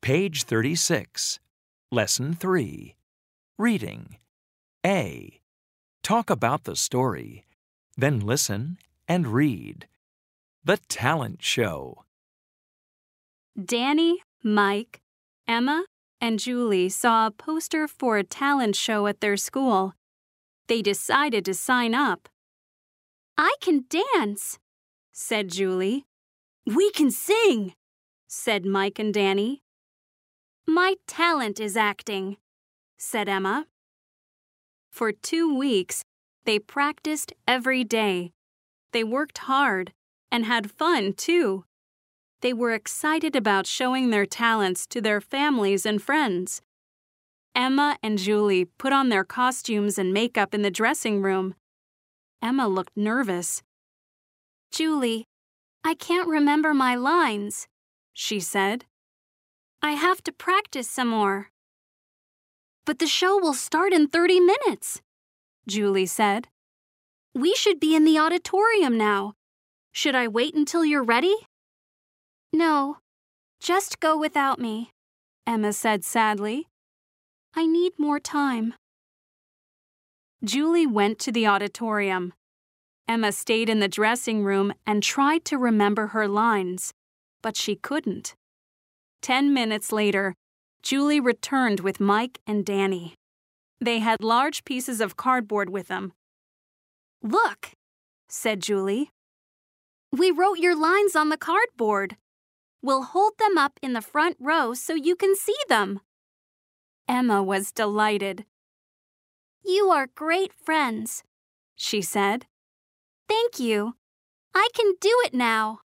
Page 36. Lesson 3. Reading. A. Talk about the story. Then listen and read. The Talent Show. Danny, Mike, Emma, and Julie saw a poster for a talent show at their school. They decided to sign up. "I can dance," said Julie. "We can sing," said Mike and Danny. "My talent is acting," said Emma. For 2 weeks, they practiced every day. They worked hard and had fun, too. They were excited about showing their talents to their families and friends. Emma and Julie put on their costumes and makeup in the dressing room. Emma looked nervous. "Julie, I can't remember my lines," she said. "I have to practice some more." "But the show will start in 30 minutes," Julie said. "We should be in the auditorium now. Should I wait until you're ready?" "No, just go without me," Emma said sadly. "I need more time." Julie went to the auditorium. Emma stayed in the dressing room and tried to remember her lines, but she couldn't. 10 minutes later, Julie returned with Mike and Danny. They had large pieces of cardboard with them. "Look," said Julie. "We wrote your lines on the cardboard. We'll hold them up in the front row so you can see them." Emma was delighted. "You are great friends," she said. "Thank you. I can do it now."